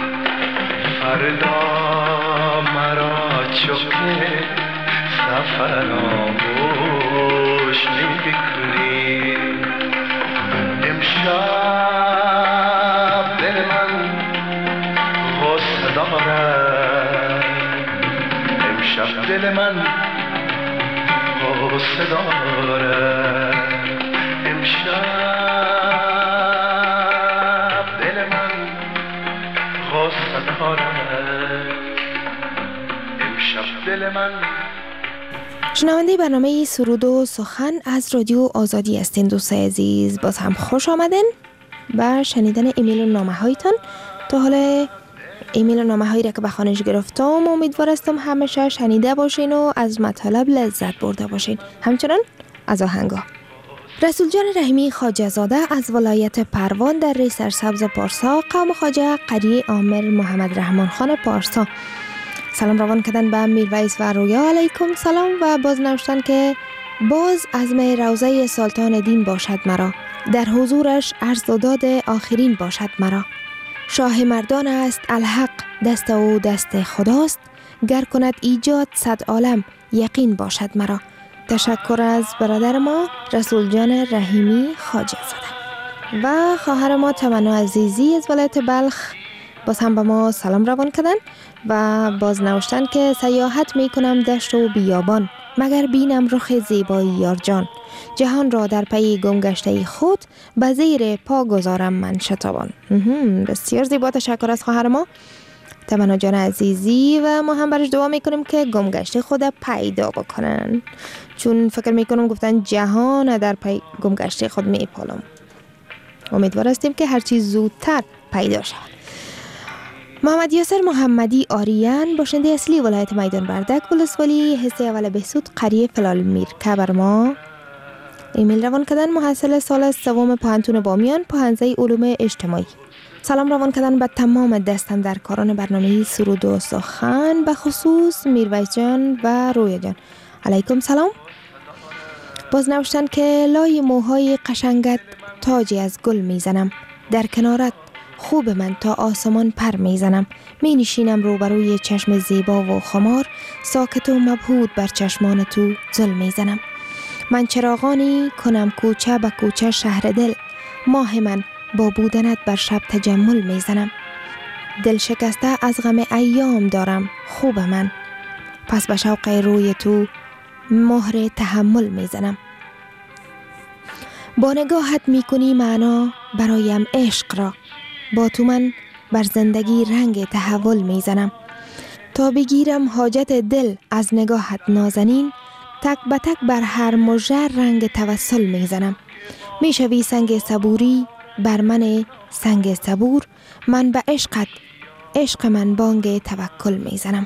فردا مرا چوکه سفر آغوش میکنی امشب دل من غصه دارد امشب دل من غصه دارد امشب دل من غصه دارد امشب دل من. شنونده برنامه سرود و سخن از رادیو آزادی هستین دوستای عزیز. باز هم خوش آمدین و شنیدن ایمیل و نامه هایتان. تا حالا ایمیل و نامه هایی را که به خوانش گرفتم امیدوارستم همیشه شنیده باشین و از مطالب لذت برده باشین، همچنان از آهنگا. رسول جان رحیمی خواجه زاده از ولایت پروان در ری سرسبز پارسا، قوم خواجه قریه عامر محمد رحمان خان پارسا. سلام روان کردن به میرویس و رویا علیکم سلام و باز نوشتن که باز عزم روضه سلطان دین باشد مرا، در حضورش عرض و داد آخرین باشد مرا. شاه مردان است الحق، دست او دست خداست، گر کند ایجاد صد عالم یقین باشد مرا. تشکر از برادر ما رسول جان رحیمی خواجه زاده. و خواهر ما تمنا عزیزی از ولایت بلخ باز هم به ما سلام روان کردن و باز نوشتن که سیاحت می کنم دشت و بیابان، مگر بینم رخ زیبایی یار جان، جهان را در پی گم گشته خود به زیر پا گذارم من شتابان. بسیار زیبا، تشکر از خواهر ما تمنا جان عزیزی و ما هم برش دعا میکنیم که گم گشته خود پیدا بکنن، چون فکر میکنم گفتن جهان در پی گم گشته خود میپالم. امیدوار هستیم که هرچی زودتر پیدا شود. محمد یاسر محمدی آریان باشنده اصلی ولایت میدان بردک ولسوالی حصه اول بهسود قریه فلال میر که بر ما ایمیل روان کردن. محصل سال سوم پوهنتون بامیان، پوهنځی علوم اجتماعی. سلام روان کردن به تمام دستاندرکاران برنامه سرود و سخن، به خصوص میرویس جان و رویا جان علیکم سلام. باز نوشتن که لای موهای قشنگت تاجی از گل میزنم، در کنارت خوب من تا آسمان پر میزنم، می نشینم روبروی چشم زیبا و خمار، ساکت و مبهوت بر چشمان تو زل میزنم. من چراغانی کنم کوچه به کوچه شهر دل، ماه من با بودنت بر شب تجمل میزنم. دل شکسته از غم ایام دارم خوب من، پس به شوق روی تو مهر تحمل میزنم. با نگاهت میکنی معنا برایم عشق را، با تو من بر زندگی رنگ تحول میزنم. تا بگیرم حاجت دل از نگاهت نازنین، تک به تک بر هر مژه رنگ توسل میزنم. میشوی سنگ صبوری بر من سنگ صبور، من به عشقت عشق من بانگ توکل میزنم.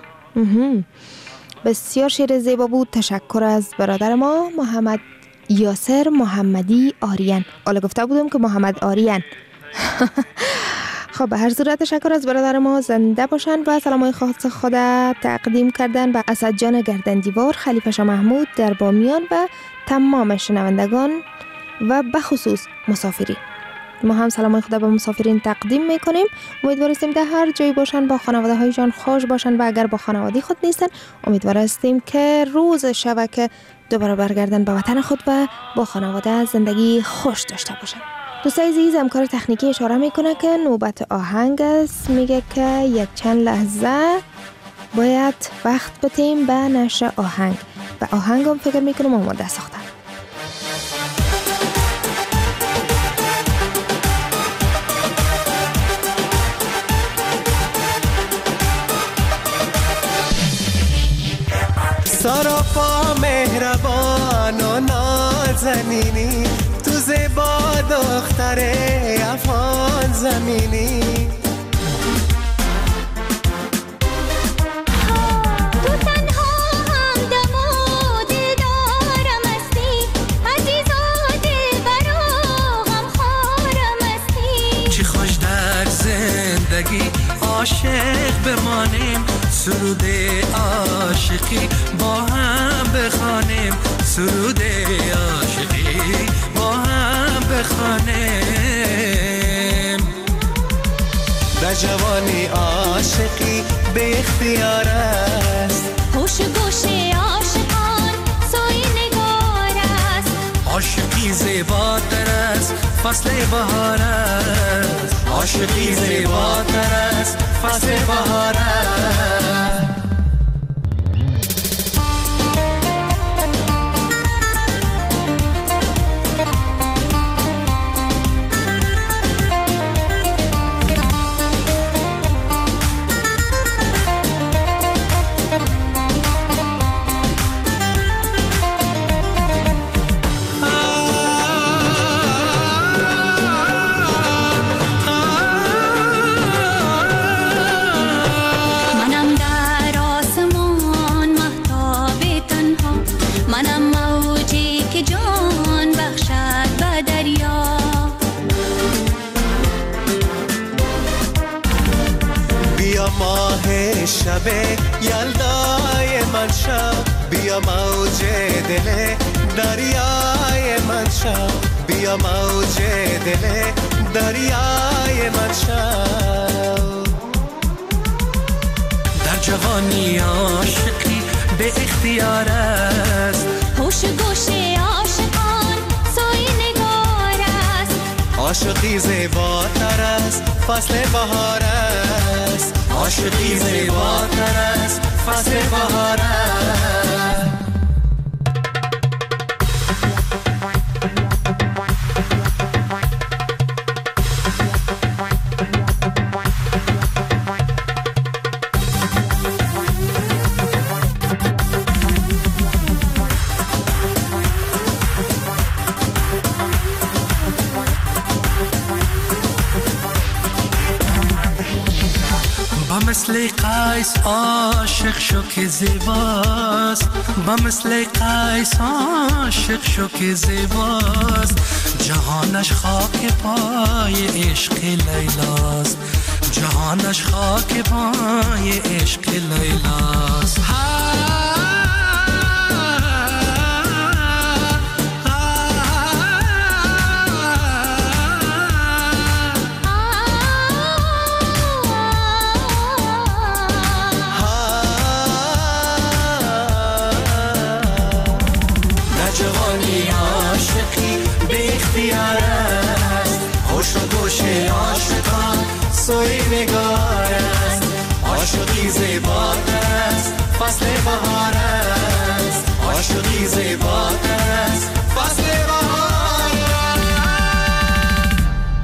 بسیار شعر زیبا بود. تشکر از برادر ما محمد یاسر محمدی آریان. حالا گفته بودم که محمد آریان. خب به هر صورت تشکر از برادر ما، زنده باشن و سلامای خاص خود تقدیم کردن به اسد جان گردندیوار، خلیفه شاه محمود در بامیان و تمام شنوندگان و به خصوص مسافرین. ما هم سلامای خدا به مسافرین تقدیم میکنیم. امیدوار هستیم در هر جایی باشن با خانواده هایشان خوش باشن و اگر با خانواده خود نیستن امیدوار هستیم که روز شب که دوباره برگردن به وطن خود و با خانواده زندگی خوش داشته باشن. دوستای عزیز، همکار تکنیکی اشاره میکنه که نوبت آهنگ است. میگه که یک چند لحظه باید وقت بدیم به نشر آهنگ و آهنگم فکر میکنم آماده ساختم. سراپا مهربان و نازنینی، تو زیبا دختر افغان زمینی. تو تنها همدم و دلدارم هستی، عزیزا دلبرا غمخوارم هستی. چی خوش در زندگی عاشق بمانیم، سرود عاشقی با هم بخوانیم، سرود عاشقی با هم بخوانیم. در جوانی عاشقی به اختیار است، هوش گوش عاشقان سوی نگار است. عاشقی زیباتر است فصل بهار است، عاشقی زیباتر است فصل بهار است. شب یلدای من شب، بیا موج دل دریای من شب، بیا موج دل دریای من شب. در جوانی عاشقی به اختیار است، هوش گوش عاشقان سوی نگار است. عاشقی زیباتر است فصل بهار است، عاشقی زیباتر است فصل بهار است. مثل قیس عاشق شو که زیباست، با مثل قیس عاشق شو که زیباست. جهانش خاک پای عشق لیلاست، جهانش خاک پای عشق لیلاست. سوی نگار است، عاشقی زیباتر است فصل بهار است، عاشقی زیباتر است فصل بهار است.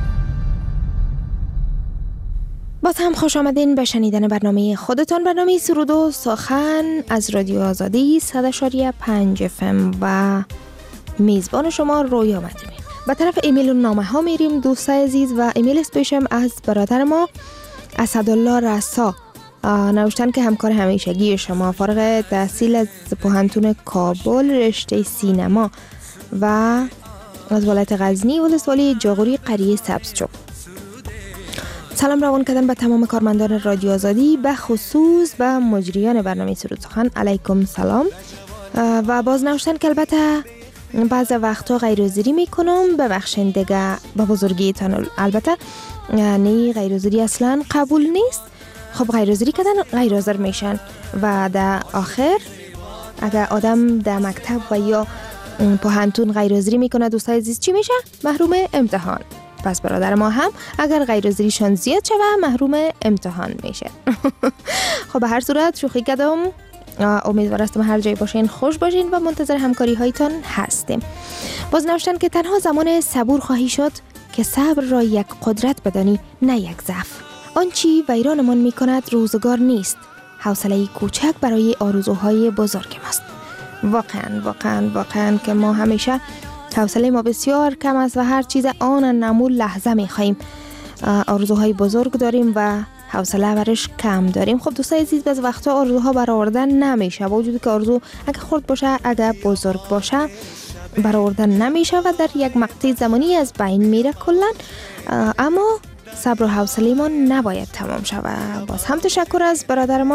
باز هم خوش آمدین به شنیدن برنامه خودتان، برنامه سرود و سخن از رادیو آزادی صد و شش و پنج اف ام و میزبان شما رویا مدیمی. به طرف ایمیل و نامه ها میریم دوستای عزیز و ایمیل اسپیشم از برادر ما اسدالله رسا نوشتن که همکار همیشگی شما، فارغ تحصیل از پوهنتون کابل رشته سینما و از ولایت غزنی ولسوالی جاغوری قریه سبزچوب. سلام روان کردن به تمام کارمندان رادیو آزادی، به خصوص به مجریان برنامه سرود سخن علیکم سلام. و باز نوشتن که البته بعض وقتا غیرحاضری میکنم، ببخشین دیگه با بزرگیتان. البته یعنی غیرحاضری اصلا قبول نیست. خب غیرحاضری کردن غیرحاضر میشن و در آخر اگر آدم در مکتب و یا پوهنتون غیرحاضری میکنه دوستای عزیز چی میشه؟ محروم امتحان. پس برادر ما هم اگر غیرحاضریشان زیاد شوه محروم امتحان میشه. خب به هر صورت شوخی کردم، امیدوار هستم هر جای باشین خوش باشین و منتظر همکاری هایتان هستیم. باز نوشتن که تنها زمان صبور خواهی شد که صبر را یک قدرت بدانی نه یک ضعف. آنچی ویرانمان میکند روزگار نیست، حوصله کوچک برای آرزوهای بزرگ ماست. واقعا واقعا واقعا که ما همیشه حوصله ما بسیار کم است و هر چیز آن نمول لحظه میخواهیم. آرزوهای بزرگ داریم و حوصله برش کم داریم. خب دوستای عزیز بعض وقتا آرزوها برآوردن نمیشه، با وجودی که آرزو اگه خرد باشه اگه بزرگ باشه برآوردن نمیشه و در یک مقطع زمانی از بین میره کلا. اما صبر و حوصله ما نباید تمام شود. باز هم تشکر از برادر ما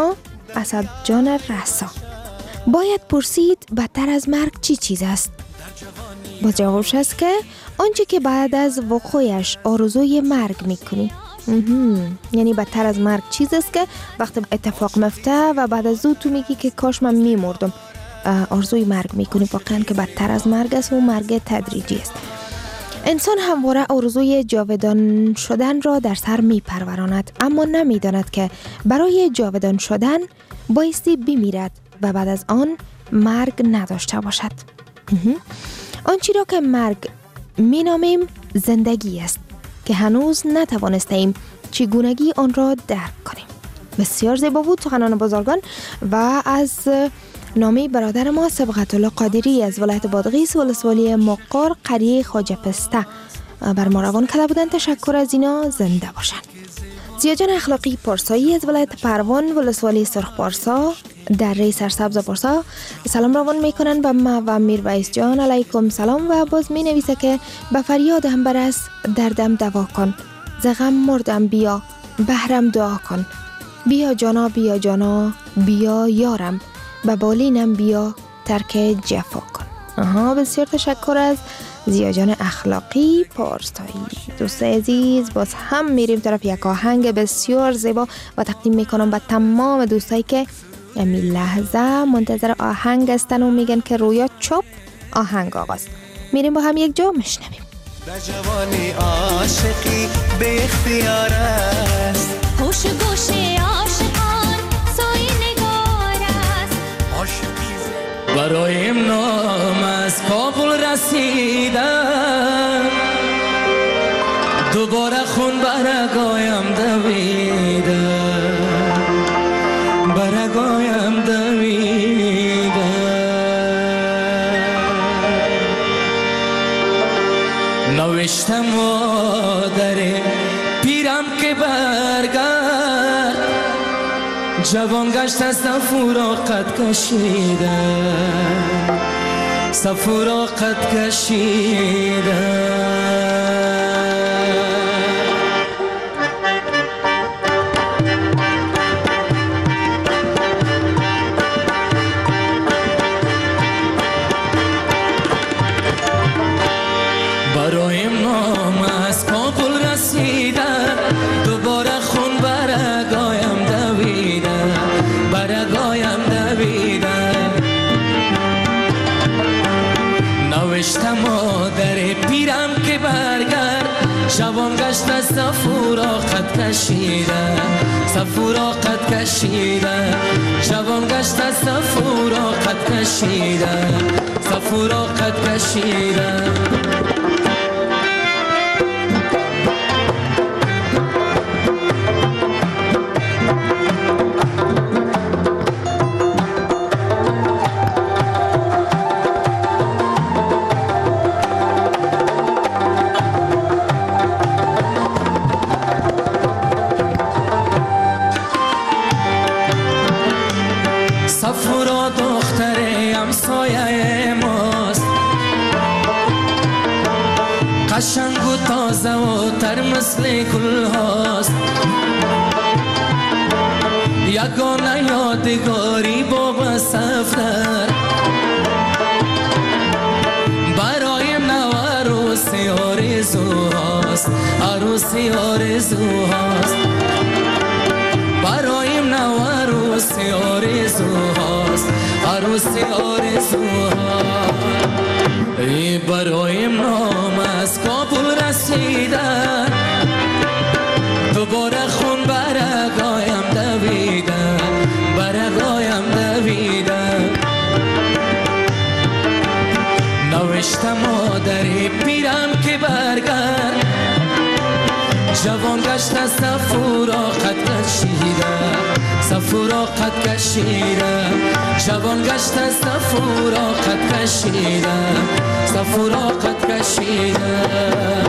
اسد جان رسا. باید پرسید بدتر از مرگ چی چیز است؟ باز جوابش است که آنچه که بعد از وقوعش آرزوی مرگ میکنی. یعنی بدتر از مرگ چیز است که وقتی اتفاق مفته و بعد از او تو میگی که کاش من میمردم، آرزوی مرگ میکنی. واقعا که بدتر از مرگ است و مرگ تدریجی است. انسان همواره آرزوی جاودان شدن را در سر میپروراند، اما نمیداند که برای جاودان شدن بایستی بمیرد و بعد از آن مرگ نداشته باشد. آنچه را که مرگ مینامیم زندگی است که هنوز نتوانستیم چگونگی آن را درک کنیم. بسیار زیبا بود سخنان بزرگان و از نامه برادر ما صبغت الله قادری از ولایت بادغیس ولسوالی مقار قریه خواجه پسته بر ما روان کرده بودند. تشکر از اینا، زنده باشند. زیاجان اخلاقی پارسایی از ولایت پروان ولسوالی سرخ پارسا در ری سرسبز پارسا سلام روان میکنن به ما و میر ویس جان علیکم سلام و باز می نویسه که به فریاد هم برس دردم دوا کن، زغم مردم بیا بهرم دعا کن، بیا جانا بیا جانا بیا یارم، به بالینم بیا ترک جفا کن. آها، بسیار تشکر از زیاجان اخلاقی پارسایی. دوستای عزیز، باز هم میریم طرف یک آهنگ بسیار زیبا و تقدیم میکنم به تمام دوستایی که امی لحظه منتظر آهنگ هستن و میگن که رویا چوب آهنگ آغاز. میریم با هم یک جا میشنویم. در جوانی عاشقی به اختیار است، هوش گوش عاشقان سایه نگار است، برایم نام از کابل رسیدم، دوباره خون برگایم دویدم، برگایم دویدم، نوشتم مادر پیرم که برگرد، جوان گشت از فراقت کشیدم، فراقت کشیدم. برایم نام از کابل رسیدم، دوباره خون برگایم دویدم، برگایم دویدم، نوشتم مادر پیرم که برگرد، جوان گشت از فراقت کشیدم، فراقت کشیدم، جوان گشت از فراقت کشیدم، فراقت کشیدم. صفورا دختر همسایه ماست، قشنگ و تازه و تر مثل گل هاست، یگانه یادگاری با سفر برای نو عروسی آرزو هاست، عروسی آرزو هاست، برایم نو عروسی آرزو هاست، عروسی آرزو هاست. ای برایم نام از کابل رسیدن، دوباره خون برگایم دویدن، برگایم دویدن، نوشتم مادر پیرم که برگرد، جوان گشت از فراقت کشیدم، فراقت کشیدم، جوان گشت از فراقت کشیدم، فراقت کشیدم.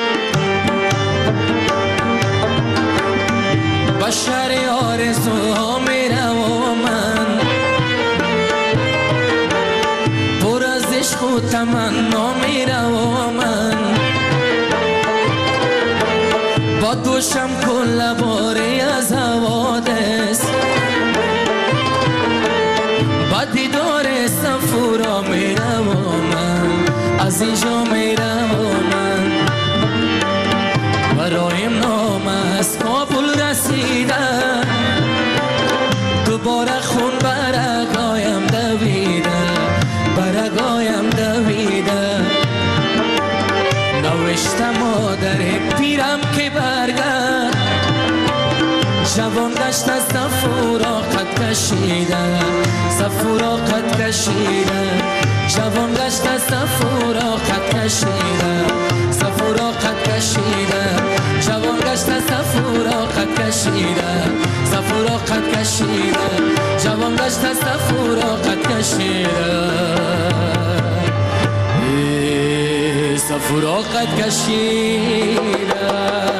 بشر آرزو و تمنا میروم من با دوشم کل باری از حوادث با دیدار صفورا میروم من از اینجا میروم من برایم نام از کابل رسیدن دوباره خون برگایم دویده برگایم دویده نوشتم مادر پیرم که برگرد جوان گشت از صفورا قد کشیده صفورا قد کشیده جوان گشت از صفورا قد کشیده صفورا قد کشیده جوان گشت از صفورا قد کشیده صفورا قد کشیده جوان گشت از صفورا قد کشیده صفورا قد کشیده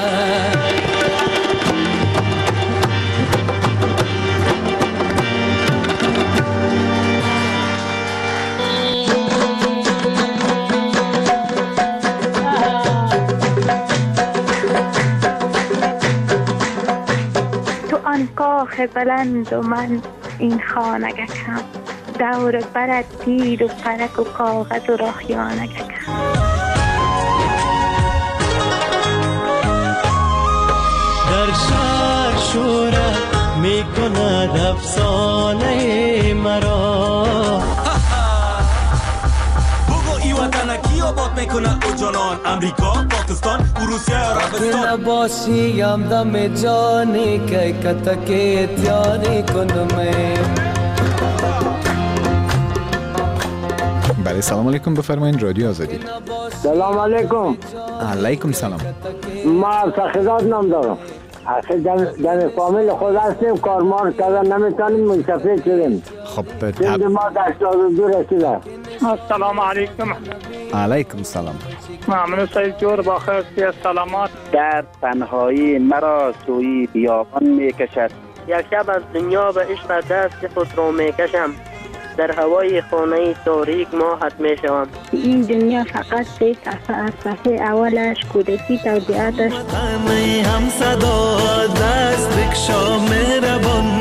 کاخ بلند و من این خانگکم دور برد تیر و پرک و کاغذ و راخیانگکم در شهر شورت می کند افسانه مرا بگو ای وطن کی آباد می کند او جانان امریکا پاکستان روسیه عربستان نباشیم دم جانی که کتک اتیاری کنم بله سلام علیکم بفرمایید رادیو آزادی. سلام علیکم. علیکم سلام. ما سخیدات نام دارم. اخی در فامیل خود هستیم کارمار کردن نمیتونیم منصفه شدیم. خب تب... ما در هشتاد و دو رسیده. السلام علیکم. علیکم سلام. ممنون سید جور با خیرستی سلامات. در تنهایی مرا سوی بیابان میکشد. یک شب از دنیا به عشق دست خود رو میکشم. در هوای خانه تاریک ماهت میشوم. این دنیا فقط یک صفحه اولش کودکی توضیحاتش همه هم صدا دست بکشا مهربان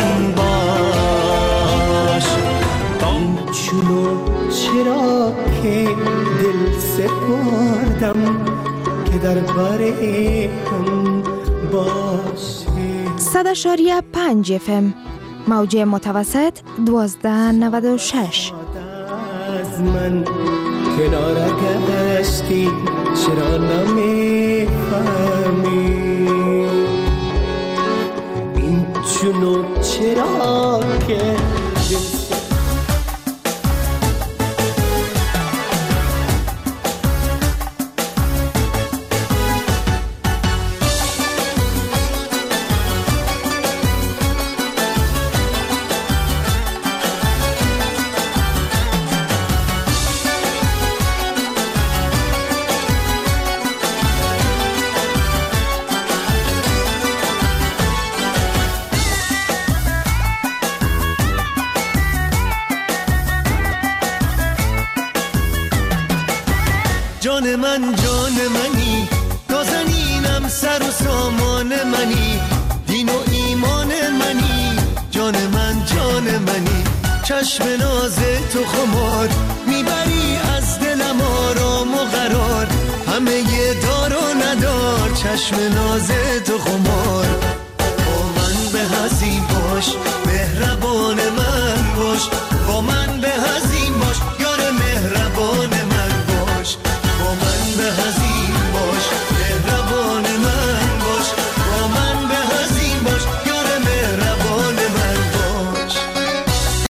باش این چونو چرا که دل سپردم که در باره هم باشه صد اشاریه پنج اف ام موجه متوسط دوازده نود و شش. از من کنار گشتی چرا نمیفهمی این چونو چرا که جان من جان منی نازنینم سر و سامان منی دین و ایمان منی جان من جان منی چشم ناز تو خمار میبری از دلم آرام و قرار همه یه دار و ندار چشم ناز تو خمار با من به هزی باش مهربان من